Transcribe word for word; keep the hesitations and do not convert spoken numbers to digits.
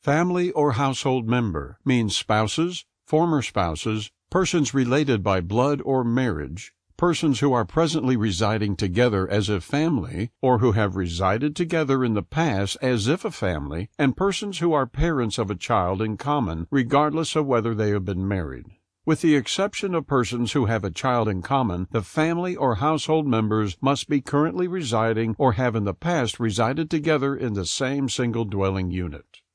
Family or household member means spouses, former spouses, persons related by blood or marriage, persons who are presently residing together as a family or who have resided together in the past as if a family, and persons who are parents of a child in common, regardless of whether they have been married. With the exception of persons who have a child in common, the family or household members must be currently residing or have in the past resided together in the same single dwelling unit.